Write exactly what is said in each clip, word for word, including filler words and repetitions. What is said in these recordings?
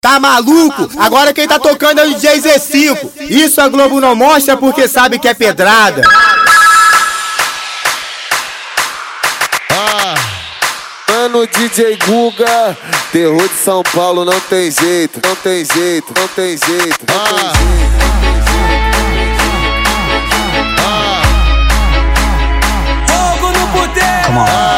Tá maluco? Agora quem tá tocando é o D J Z cinco. Isso a Globo não mostra porque sabe que é pedrada. Ah, mano, D J Guga, terror de São Paulo, não tem jeito, não tem jeito, não tem jeito, não tem jeito. Fogo no puteiro. Come on.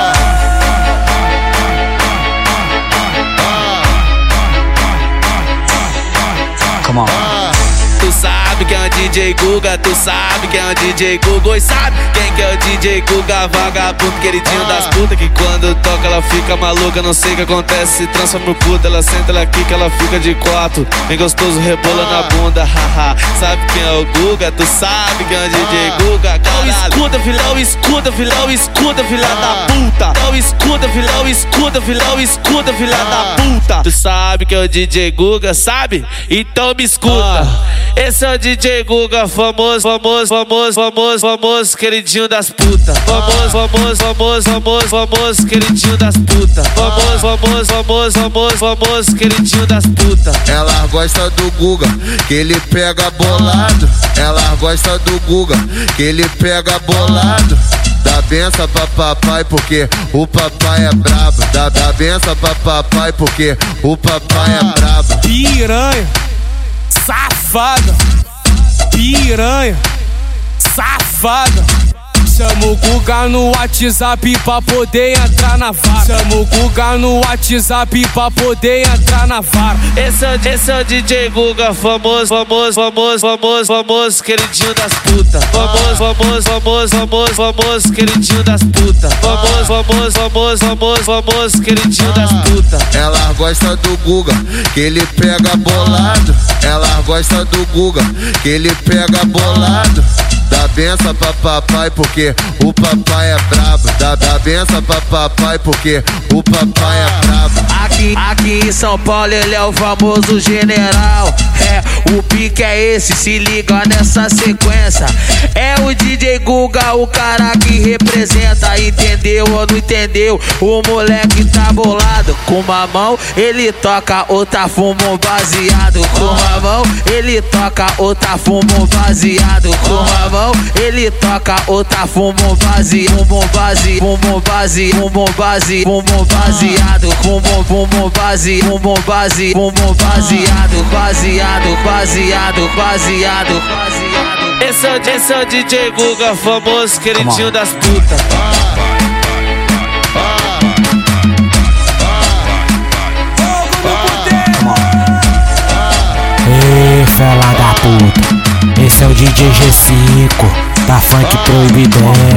Come on. Tu sabe quem é o D J Guga, tu sabe quem é o D J Guga. E sabe quem que é o D J Guga? Vagabundo, queridinho das putas, que quando toca ela fica maluca. Não sei o que acontece, se transforma no puta. Ela senta, ela quica, ela fica de quatro. Bem gostoso, rebola na bunda, haha. Sabe quem é o Guga? Tu sabe quem é o D J Guga? Não escuta, filhão, escuta, filhão, escuta, filha da puta. Não escuta, filhão, escuta, filhão, escuta, filha da puta. Tu sabe que é o D J Guga, sabe? Então me escuta. Esse é o D J Guga, famoso, famoso, famoso, famoso, famoso, queridinho das putas. Famoso, famoso, famoso, famoso, famoso, queridinho das putas. Famoso, famoso, famoso, famoso, famoso, queridinho das putas. Ela gosta do Guga, que ele pega bolado. Ela gosta do Guga, que ele pega bolado. Dá benção pra papai porque o papai é brabo. Dá, dá benção pra papai porque o papai é brabo. Piranha, safada, piranha, safada. Chama o Guga no WhatsApp pra poder entrar na vara. Chama o Guga no WhatsApp pra poder entrar na vara. Esse é, esse é o D J Guga, famoso, famoso, famoso, famoso, famoso, queridinho das putas. Famoso, famoso, famoso, famoso, famoso, queridinho das putas. Famoso, famoso, famoso, famoso, famoso, queridinho das putas. Ela gosta do Guga, que ele pega bolado. Ela gosta do Guga, que ele pega bolado. Dá benção pra papai porque o papai é brabo. Dá, dá benção pra papai porque o papai é brabo. Aqui, aqui em São Paulo ele é o famoso general. É, o pique é esse, se liga nessa sequência. É o D J Guga, o cara que representa. Entendeu ou não entendeu? O moleque tá bolado. Com uma mão ele toca, outra fuma um baseado. Com uma mão ele toca, outra fuma um baseado. Com uma mão ele toca, outra fuma um baseado. Um base, um base, um base, um baseado. Um bom base, um bom base, um bom baseado, baseado, baseado, baseado, baseado. Esse é, o, esse é o D J Guga, famoso, queridinho das putas. Ei, fela da puta, esse é o D J G cinco, da Funk Proibidão.